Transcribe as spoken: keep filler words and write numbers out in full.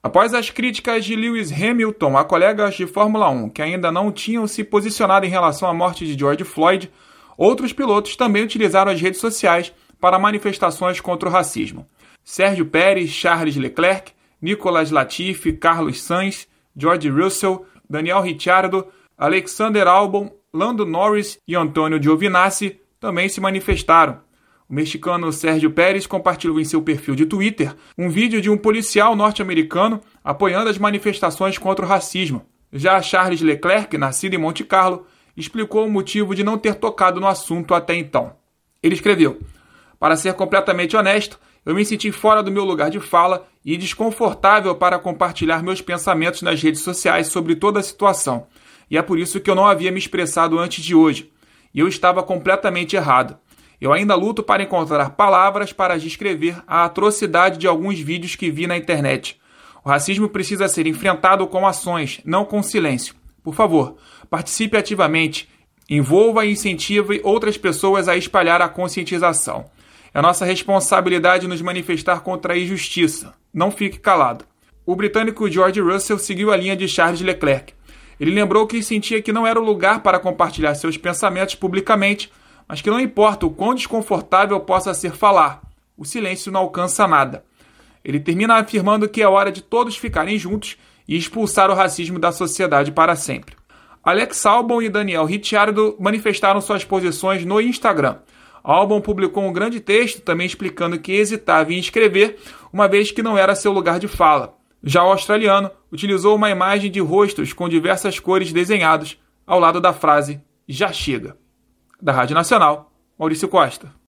Após as críticas de Lewis Hamilton a colegas de Fórmula um que ainda não tinham se posicionado em relação à morte de George Floyd, outros pilotos também utilizaram as redes sociais para manifestações contra o racismo. Sérgio Pérez, Charles Leclerc, Nicolas Latifi, Carlos Sainz, George Russell, Daniel Ricciardo, Alexander Albon, Lando Norris e Antônio Giovinazzi também se manifestaram. O mexicano Sérgio Pérez compartilhou em seu perfil de Twitter um vídeo de um policial norte-americano apoiando as manifestações contra o racismo. Já Charles Leclerc, nascido em Monte Carlo, explicou o motivo de não ter tocado no assunto até então. Ele escreveu: "Para ser completamente honesto, eu me senti fora do meu lugar de fala e desconfortável para compartilhar meus pensamentos nas redes sociais sobre toda a situação. E é por isso que eu não havia me expressado antes de hoje. E eu estava completamente errado. Eu ainda luto para encontrar palavras para descrever a atrocidade de alguns vídeos que vi na internet. O racismo precisa ser enfrentado com ações, não com silêncio. Por favor, participe ativamente, envolva e incentive outras pessoas a espalhar a conscientização. É nossa responsabilidade nos manifestar contra a injustiça. Não fique calado." O britânico George Russell seguiu a linha de Charles Leclerc. Ele lembrou que sentia que não era o lugar para compartilhar seus pensamentos publicamente, mas que não importa o quão desconfortável possa ser falar, o silêncio não alcança nada. Ele termina afirmando que é hora de todos ficarem juntos e expulsar o racismo da sociedade para sempre. Alex Albon e Daniel Ricciardo manifestaram suas posições no Instagram. Albon publicou um grande texto também explicando que hesitava em escrever, uma vez que não era seu lugar de fala. Já o australiano utilizou uma imagem de rostos com diversas cores desenhados ao lado da frase "Já chega". Da Rádio Nacional, Maurício Costa.